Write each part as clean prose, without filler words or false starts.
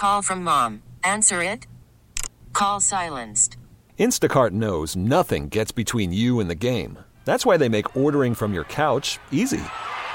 call from mom. Answer it. Call silenced. Instacart knows nothing gets between you and the game. That's why they make ordering from your couch easy.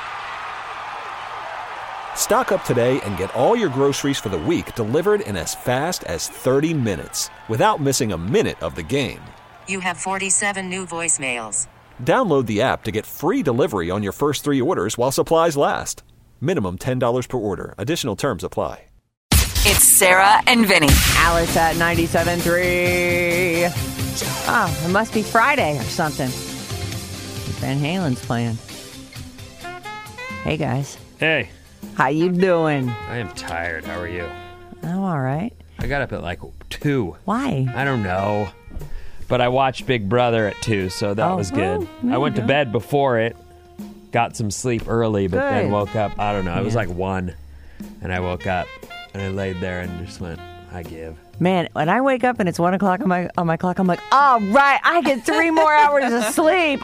Stock up today and get all your groceries for the week delivered in as fast as 30 minutes without missing a minute of the game. You have 47 new voicemails. Download the app to get free delivery on your first 3 orders while supplies last. Minimum $10 per order. Additional terms apply. It's Sarah and Vinny. Alice at 97.3. Oh, it must be Friday or something. Van Halen's playing. Hey, guys. Hey. How you doing? I am tired. How are you? I'm all right. I got up at like 2. Why? I don't know. But I watched Big Brother at 2, so that was good. I went to bed before it, got some sleep early, but then woke up, I don't know, it was like 1. And I woke up, and I laid there and just went, I give. Man, when I wake up and it's 1 o'clock on my clock, I'm like, all right, I get 3 more hours of sleep.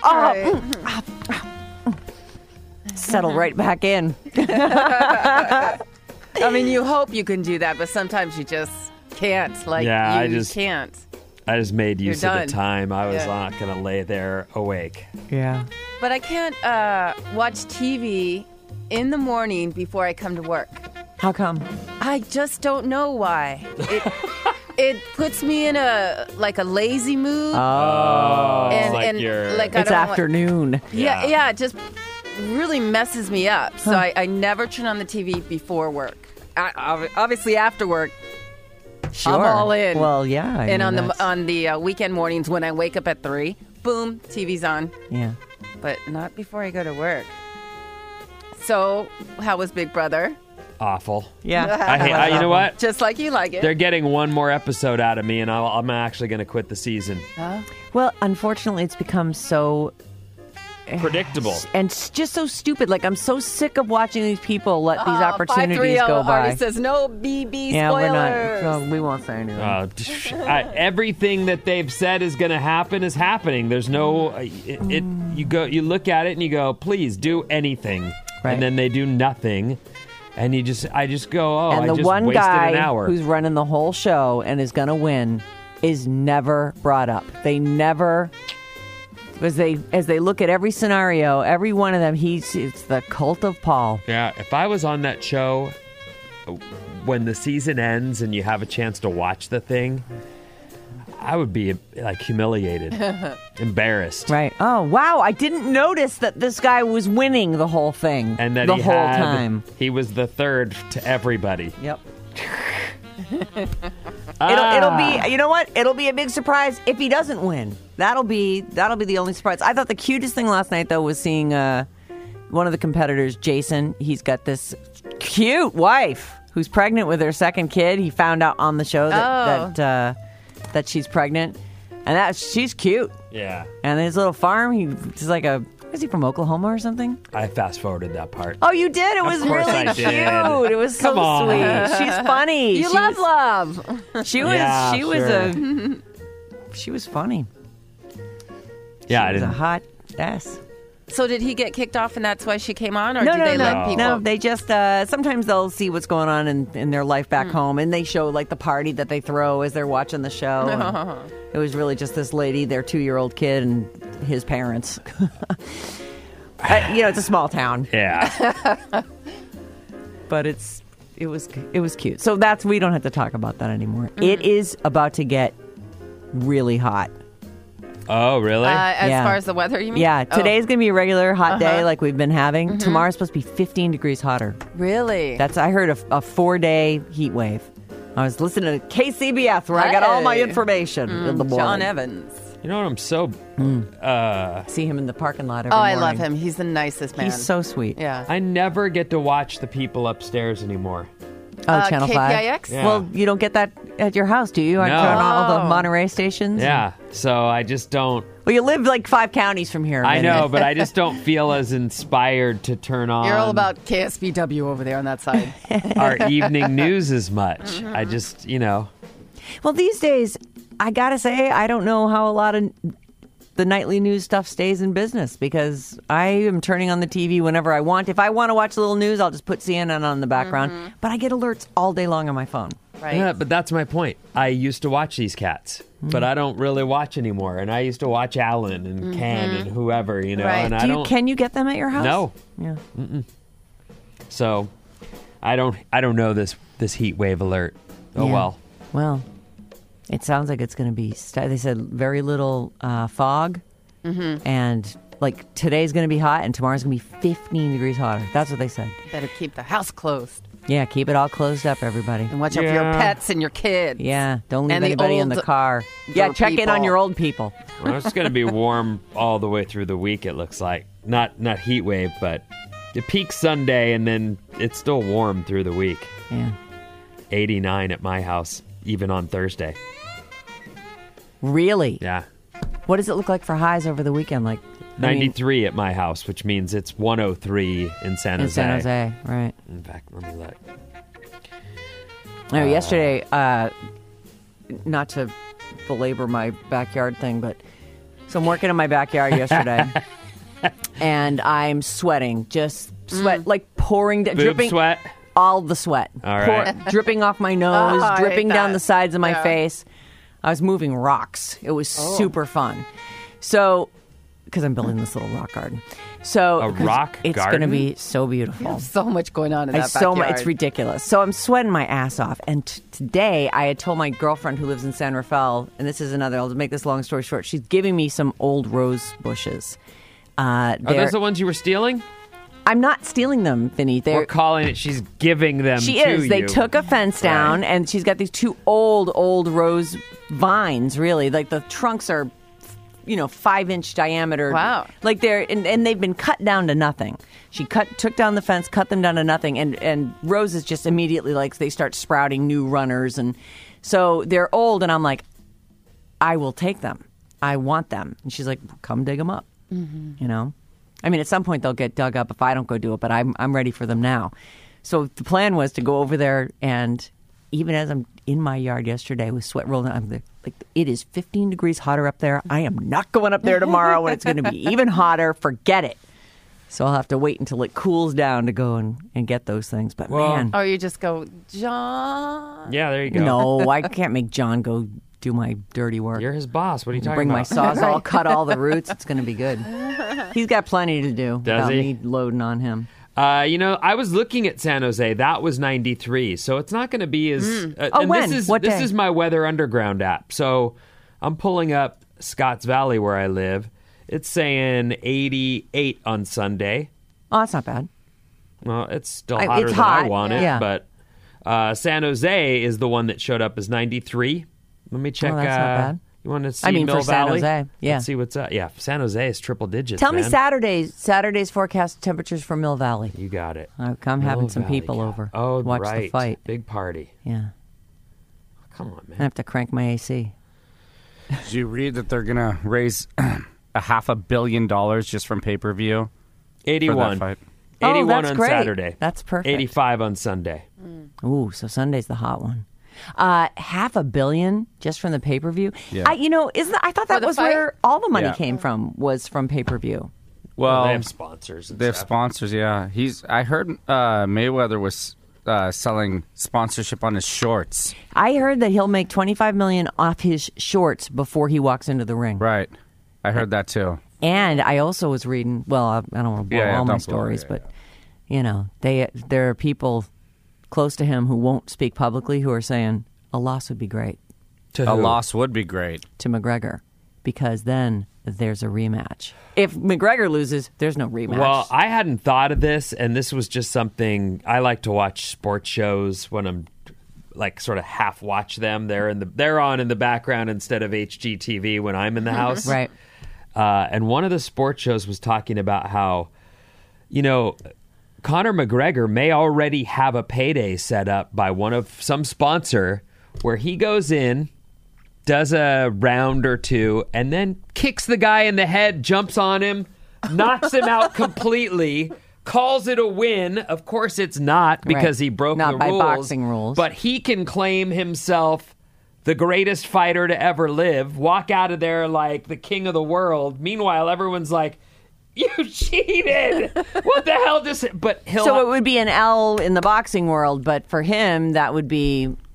Settle right back in. I mean, you hope you can do that, but sometimes you just can't. Can't. I just made use of the time. I was not going to lay there awake. Yeah. But I can't watch TV in the morning before I come to work. How come? I just don't know why. It puts me in a lazy mood. Oh. It's afternoon. Yeah, it just really messes me up. So I never turn on the TV before work. Obviously after work. Sure. I'm all in. Well, yeah. And on the weekend mornings when I wake up at 3, boom, TV's on. Yeah. But not before I go to work. So, how was Big Brother? Awful. Yeah. You know what? Just like you like it. They're getting one more episode out of me, and I'm actually going to quit the season. Huh? Well, unfortunately, it's become so predictable and just so stupid. Like, I'm so sick of watching these people let these opportunities go by. Artie says no BB spoilers. Yeah, we won't say anything. Everything that they've said is going to happen is happening. There's no you look at it and you go, please do anything, right. And then they do nothing. And I just go, and I just one wasted guy an hour. Who's running the whole show and is going to win is never brought up. They never, as they look at every scenario, every one of them, it's the cult of Paul. Yeah, if I was on that show when the season ends and you have a chance to watch the thing, I would be humiliated, embarrassed. Right. Oh, wow. I didn't notice that this guy was winning the whole thing. And that whole time. He was the third to everybody. Yep. It'll be, you know what? It'll be a big surprise if he doesn't win. That'll be the only surprise. I thought the cutest thing last night, though, was seeing one of the competitors, Jason. He's got this cute wife who's pregnant with her second kid. He found out on the show that she's pregnant, and she's cute. Yeah. And his little farm, he's like is he from Oklahoma or something? I fast-forwarded that part. Oh, you did? It was really cute. It was so sweet. She's funny. You love. She was funny. Yeah, She was a hot ass. So did he get kicked off and that's why she came on? Or No, do they let people? No, they just, sometimes they'll see what's going on in their life back home, and they show the party that they throw as they're watching the show. It was really just this lady, their 2-year-old kid, and his parents. It's a small town. Yeah. But it was cute. So we don't have to talk about that anymore. It is about to get really hot. Oh, really? As far as the weather, you mean? Yeah. Today's going to be a regular hot day like we've been having. Mm-hmm. Tomorrow's supposed to be 15 degrees hotter. Really? I heard a 4-day heat wave. I was listening to KCBS where I got all my information in the morning. John Evans. You know what? I'm so... See him in the parking lot every I morning. love him. He's the nicest man. He's so sweet. Yeah. I never get to watch the people upstairs anymore. Oh, Channel 5? KPIX? Yeah. Well, you don't get that at your house, do you? No. Turn on all the Monterey stations? Yeah. So I just don't... Well, you live 5 counties from here. I know, but I just don't feel as inspired to turn on... You're all about KSBW over there on that side. our evening news as much. I just, Well, these days, I got to say, I don't know how a lot of the nightly news stuff stays in business because I am turning on the TV whenever I want. If I want to watch a little news, I'll just put CNN on in the background. But I get alerts all day long on my phone. Right. Yeah, but that's my point. I used to watch these cats, but I don't really watch anymore. And I used to watch Alan and Ken and whoever, you know. Right. And I don't. Can you get them at your house? No. Yeah. So, I don't know this heat wave alert. Oh Yeah. well. Well, it sounds like it's going to be. They said very little fog, and like today's going to be hot, and tomorrow's going to be 15 degrees hotter. That's what they said. Better keep the house closed Yeah, keep it all closed up, everybody. and watch out for your pets and your kids. Yeah, don't leave And the anybody in the old car. Yeah, check in on people. your old people. Well, it's going to be warm all the way through the week. It looks like not heat wave, but it peaks Sunday, and then it's still warm through the week. Yeah. 89 at my house, even on Thursday. Really? Yeah. What does it look like for highs over the weekend? Like I mean, 93 at my house, which means it's 103 in San in Jose. San Jose, right? In fact, let me look. No, yesterday, not to belabor my backyard thing, but so I'm working in my backyard yesterday, and I'm sweating, just sweat, like pouring, Boob dripping, sweat. all the sweat, All right. dripping off my nose, Oh, I dripping hate down that. the sides of my Yeah. face. I was moving rocks. It was super fun. So, because I'm building this little rock garden, so A 'cause rock it's garden? going to be so beautiful. So much going on in that So backyard. it's ridiculous. So I'm sweating my ass off. And today I had told my girlfriend who lives in San Rafael, and this is another, I'll make this long story short, she's giving me some old rose bushes. Are those the ones you were stealing? I'm not stealing them, Vinny. We're They're, calling it. She's giving them. she to is. They you. took a fence down, Right. and she's got these two old rose vines, really. Like the trunks are, 5-inch diameter. Wow. Like and they've been cut down to nothing. She took down the fence, cut them down to nothing, and roses just immediately, like, they start sprouting new runners. And so they're old, and I'm like, I will take them. I want them. And she's like, come dig them up. I mean, at some point they'll get dug up if I don't go do it, but I'm ready for them now. So the plan was to go over there, and even as I'm in my yard yesterday with sweat rolling, I'm like, it is 15 degrees hotter up there. I am not going up there tomorrow when it's going to be even hotter. Forget it. So I'll have to wait until it cools down to go and get those things. But Well- man, Or you just go, John. Yeah, there you go. no, I can't make John go do my dirty work. You're his boss. What are you talking Bring my about? sawzall, cut all the roots. It's going to be good. He's got plenty to do Does without he? me loading on him. I was looking at San Jose. That was 93, so it's not going to be as. Oh, and when? This is, What this day? is my Weather Underground app. So I'm pulling up Scotts Valley where I live. It's saying 88 on Sunday. Oh, that's not bad. Well, it's still It's hotter than hot, I want it, yeah. but San Jose is the one that showed up as 93. Let me check. Oh, that's not bad. You want to see I mean, Mill for San Valley? Jose, yeah. Let's see what's up. Yeah, San Jose is triple digits. Tell me man. Saturday's forecast temperatures for Mill Valley. You got it. I'm having Mill some Valley people Cat. over. Oh, to watch right. the fight. Big party. Yeah, Come on, man. I have to crank my AC. Did you read that they're going to raise $500 million just from pay-per-view? 81. fight? 81 that's on great. Saturday. That's perfect. 85 on Sunday. Ooh, so Sunday's the hot one. $500 million just from the pay-per-view. Yeah. I thought that the was fight? where all the money Yeah. came from, was from pay-per-view. Well, they have sponsors. And they have stuff. sponsors, yeah. I heard Mayweather was selling sponsorship on his shorts. I heard that he'll make $25 million off his shorts before he walks into the ring. Right. I heard that too. And I also was reading, well, I don't want to blow Yeah, all my don't blow it, stories, yeah, but, there are people close to him who won't speak publicly who are saying a loss would be great To A who? loss would be great. to McGregor because then there's a rematch. If McGregor loses, there's no rematch. Well, I hadn't thought of this, and this was just something I like to watch sports shows when I'm like sort of half watch them. They're on in the background instead of HGTV when I'm in the house. Right. And one of the sports shows was talking about how, Conor McGregor may already have a payday set up by some sponsor where he goes in, does a round or two, and then kicks the guy in the head, jumps on him, knocks him out completely, calls it a win. Of course it's not because Right. he broke Not the by rules. boxing rules. But he can claim himself the greatest fighter to ever live, walk out of there like the king of the world. Meanwhile, everyone's like, you cheated! What the hell just... But he'll... So it would be an L in the boxing world, but for him, that would be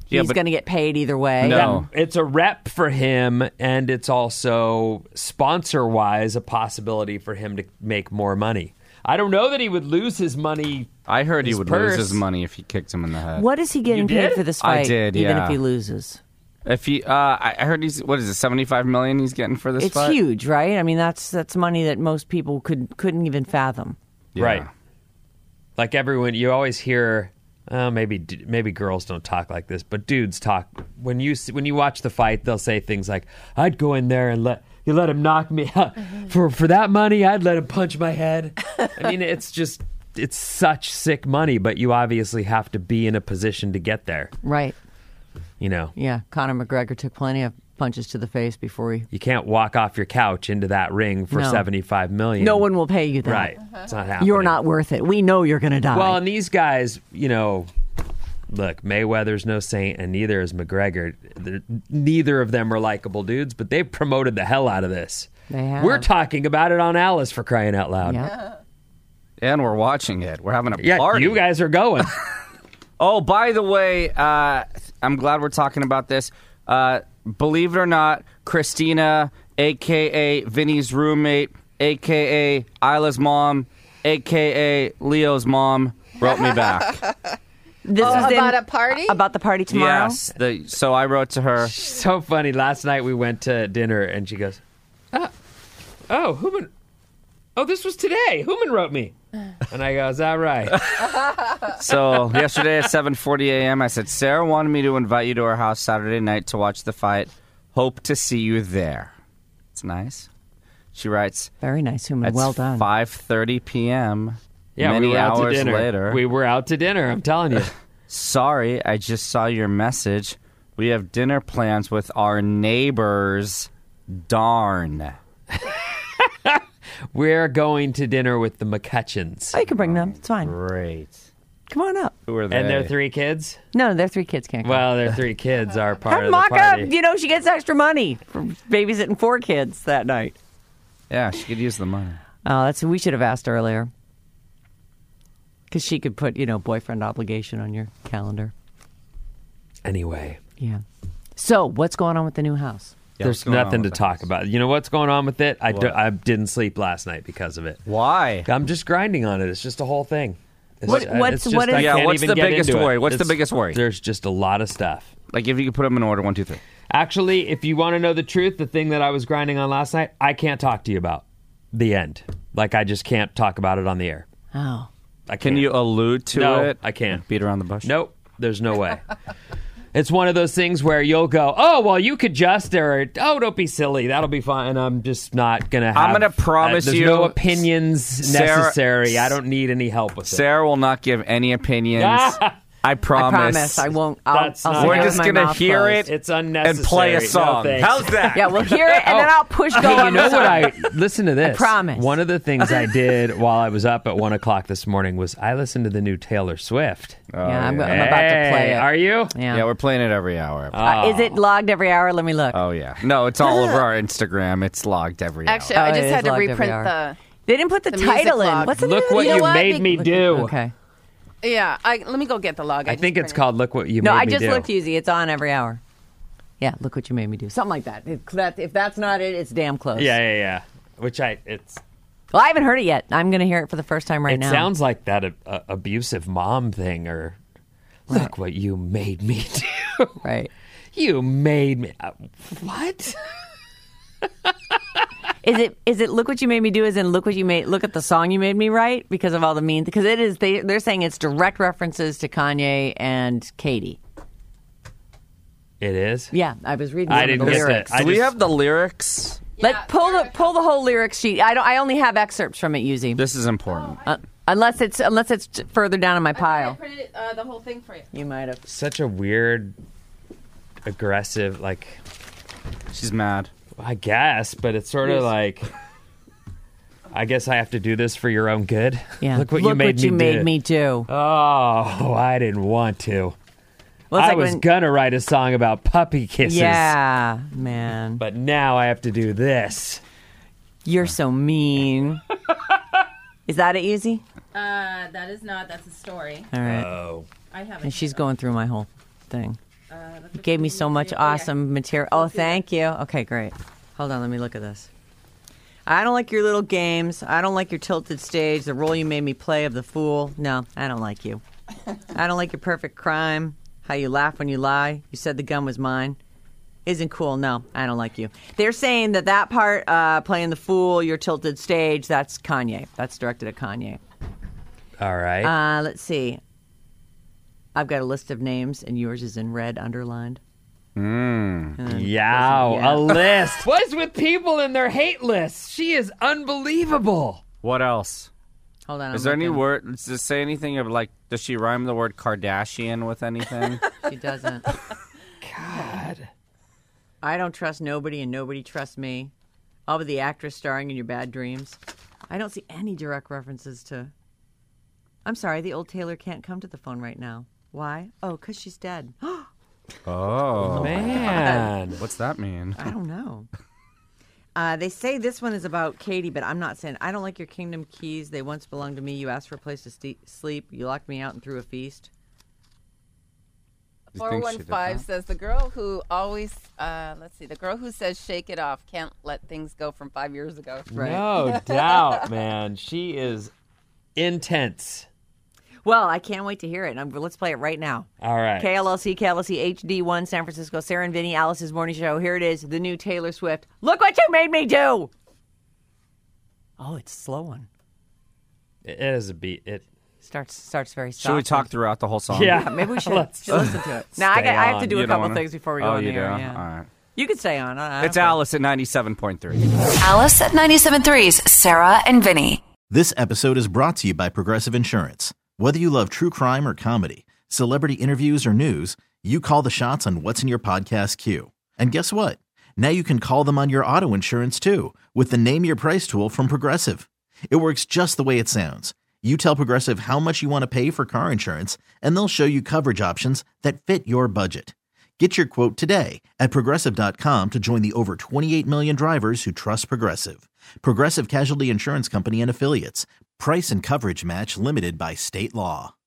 Yeah, he's but- going to get paid either way. No. It's a rep for him, and it's also sponsor-wise a possibility for him to make more money. I don't know that he would lose his money. I heard he His would purse. lose his money if he kicked him in the head. What is he getting You did? paid for this I fight? did, even yeah. if he loses. If he, I heard he's what is it, $75 million he's getting for this It's fight? huge, right? I mean, that's money that most people couldn't even fathom. Yeah. Right. Like everyone, you always hear, maybe girls don't talk like this, but dudes talk. When you watch the fight, they'll say things like, "I'd go in there and let him knock me out for that money. I'd let him punch my head." I mean, it's such sick money, but you obviously have to be in a position to get there. Right. You know, Yeah. Conor McGregor took plenty of punches to the face before he... you can't walk off your couch into that ring for No. $75 million. No one will pay you that. Right. It's not happening. You're not worth it. We know you're going to die. Well, and these guys, you know, look, Mayweather's no saint, and neither is McGregor. Neither of them are likable dudes, but they've promoted the hell out of this. They have. We're talking about it on Alice, for crying out loud. Yeah. And we're watching it. We're having a Yeah, party. you guys are going. Oh, by the way, I'm glad we're talking about this. Believe it or not, Christina, a.k.a. Vinny's roommate, a.k.a. Isla's mom, a.k.a. Leo's mom, wrote me back. This was about a party? About the party tomorrow? Yes. So I wrote to her. So funny. Last night we went to dinner, and she goes, "Oh, Hooman. Oh, this was today. Hooman wrote me." And I go, "Is that right?" So yesterday at 7:40 a.m., I said, Sarah wanted me to invite you to her house Saturday night to watch the fight. Hope to see you there. It's nice. She writes, Very nice, Hooman. it's Well done. 5:30 p.m. Yeah, Many we were out to hours dinner. later. We were out to dinner, I'm telling you. Sorry, I just saw your message. We have dinner plans with our neighbors. Darn. We're going to dinner with the McCutcheons. Oh, you can bring them. It's fine. Great. Come on up. Who are they? And their 3 kids? No, their 3 kids can't come. Well, their 3 kids are part Have of the Maka, party. you know, she gets extra money for babysitting 4 kids that night. Yeah, she could use the money. Oh, we should have asked earlier. Because she could put, boyfriend obligation on your calendar. Anyway, Yeah. So, what's going on with the new house? Yeah, there's what's going on nothing to with the talk house? about. You know what's going on with it? I What? didn't sleep last night because of it. Why? I'm just grinding on it. It's just a whole thing. It's What- just- what's- it's just, what is- I Yeah, can't what's even the get biggest into it. worry? What's the It's- biggest worry? There's just a lot of stuff. Like if you could put them in order, 1, 2, 3. Actually, if you want to know the truth, the thing that I was grinding on last night, I can't talk to you about. The end. Like, I just can't talk about it on the air. Oh. I can't. Can you allude to No, it? I can't. Beat around the bush? Nope. There's no way. It's one of those things where you'll go, "Oh, well, you could just," or, "Oh, don't be silly. That'll be fine." And I'm just not going to have... I'm gonna promise there's you, no opinions Sarah- necessary. I don't need any help with it. Sarah will not give any opinions. I promise. I promise. I won't. I'll That's sit not- here We're with just my going to mouth hear closed. it It's unnecessary. and play a No, song. thanks. How's that? Yeah, we'll hear it, and then I'll push go Hey, on you know the what? song. Listen to this. promise. One of the things I did while I was up at 1 o'clock this morning was I listened to the new Taylor Swift. Yeah, I'm about to play Hey, it. Are you? Yeah, we're playing it every hour. Is it logged every hour? Let me look. Oh, yeah. No, it's all over our Instagram. It's logged every Actually, hour. I Oh, just it had is to logged every reprint hour. the. They didn't put the music title in. log. What's the Look name of what the know you what? made me do. Okay. Yeah, let me go get the log. I think it's called "Look What You No, Made I Me just Do." looked easy. It's on every hour. Yeah, look what you made me do. Something like that. If that's not it, it's damn close. Yeah. Which it's. Well, I haven't heard it yet. I'm going to hear it for the first time right It now. sounds like that abusive mom thing, or look what you made me do. right. You made me. What? Is it look what you made me do? As in look at the song you made me write because of all the mean. Because it is. They're saying it's direct references to Kanye and Katie. It is. Yeah, I was reading I some of didn't the get lyrics. that. Do we have the lyrics? Pull the whole lyrics sheet. I only have excerpts from it, Yuzi. This is important. Unless it's further down in my I pile. printed the whole thing for you. You might have. Such a weird, aggressive, like, She's mad. I guess, but it's sort of like, I guess I have to do this for your own good. Yeah. Look what you made me do. do. Oh, I didn't want to. Well, it's I like was when- gonna write a song about puppy kisses. Yeah, man. But now I have to do this. You're so mean. Is that it, Easy? That is not. That's a story. All right. Oh. I haven't. And she's going through my whole thing. You gave me so much awesome material. Oh, thank you. Okay, great. Hold on, let me look at this. I don't like your little games. I don't like your tilted stage, the role you made me play of the fool. No, I don't like you. I don't like your perfect crime, how you laugh when you lie. You said the gun was mine. Isn't cool. No, I don't like you. They're saying that part, playing the fool, your tilted stage, that's Kanye. That's directed at Kanye. All right. Let's see. I've got a list of names, and yours is in red underlined. Yeah, a list. What is with people and their hate lists? She is unbelievable. What else? Hold on. Is there any word? Does it say anything of like? Does she rhyme the word Kardashian with anything? She doesn't. God. I don't trust nobody, and nobody trusts me. I'll be the actress starring in your bad dreams. I don't see any direct references to. I'm sorry, the old Taylor can't come to the phone right now. Why? Oh, because she's dead. Oh, man. What's that mean? I don't know. They say this one is about Katie, but I'm not saying. I don't like your kingdom keys. They once belonged to me. You asked for a place to sleep. You locked me out and threw a feast. 415 says the girl who always, the girl who says shake it off can't let things go from 5 years ago. Right. No doubt, man. She is intense. Well, I can't wait to hear it. Let's play it right now. All right. KLLC HD1, San Francisco, Sarah and Vinny, Alice's Morning Show. Here it is, the new Taylor Swift. Look what you made me do! Oh, it's a slow one. It is a beat. It starts very soft. Should we talk throughout the whole song? Yeah. Maybe we should listen to it. Now, I have to do a couple things before we go on the air. Oh, Yeah. All right. You could stay on. It's Alice at 97.3. Alice at 97.3's Sarah and Vinny. This episode is brought to you by Progressive Insurance. Whether you love true crime or comedy, celebrity interviews or news, you call the shots on what's in your podcast queue. And guess what? Now you can call them on your auto insurance too with the Name Your Price tool from Progressive. It works just the way it sounds. You tell Progressive how much you want to pay for car insurance, and they'll show you coverage options that fit your budget. Get your quote today at Progressive.com to join the over 28 million drivers who trust Progressive. Progressive Casualty Insurance Company and Affiliates. Price and coverage match limited by state law.